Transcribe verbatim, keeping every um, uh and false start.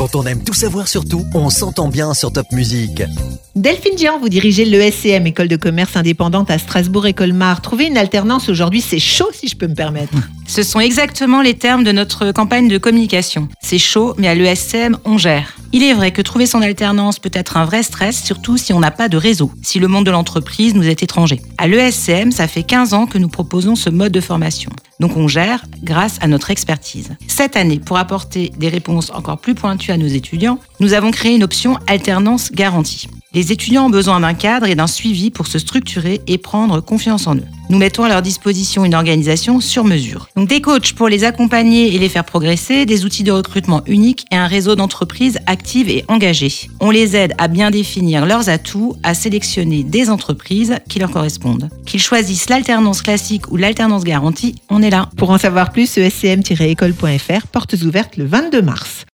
Quand on aime tout savoir sur tout, on s'entend bien sur Top Music. Delphine Jean, vous dirigez l'E S C M, École de commerce indépendante à Strasbourg-et-Colmar. Trouver une alternance aujourd'hui, c'est chaud si je peux me permettre. Ce sont exactement les termes de notre campagne de communication. C'est chaud, mais à l'E S C M, on gère. Il est vrai que trouver son alternance peut être un vrai stress, surtout si on n'a pas de réseau, si le monde de l'entreprise nous est étranger. À l'E S C M, ça fait quinze ans que nous proposons ce mode de formation. Donc on gère grâce à notre expertise. Cette année, pour apporter des réponses encore plus pointues à nos étudiants, nous avons créé une option alternance garantie. Les étudiants ont besoin d'un cadre et d'un suivi pour se structurer et prendre confiance en eux. Nous mettons à leur disposition une organisation sur mesure. Donc des coachs pour les accompagner et les faire progresser, des outils de recrutement uniques et un réseau d'entreprises actives et engagées. On les aide à bien définir leurs atouts, à sélectionner des entreprises qui leur correspondent. Qu'ils choisissent l'alternance classique ou l'alternance garantie, on est là. Pour en savoir plus, e s c m tiret école point f r, portes ouvertes le vingt-deux mars.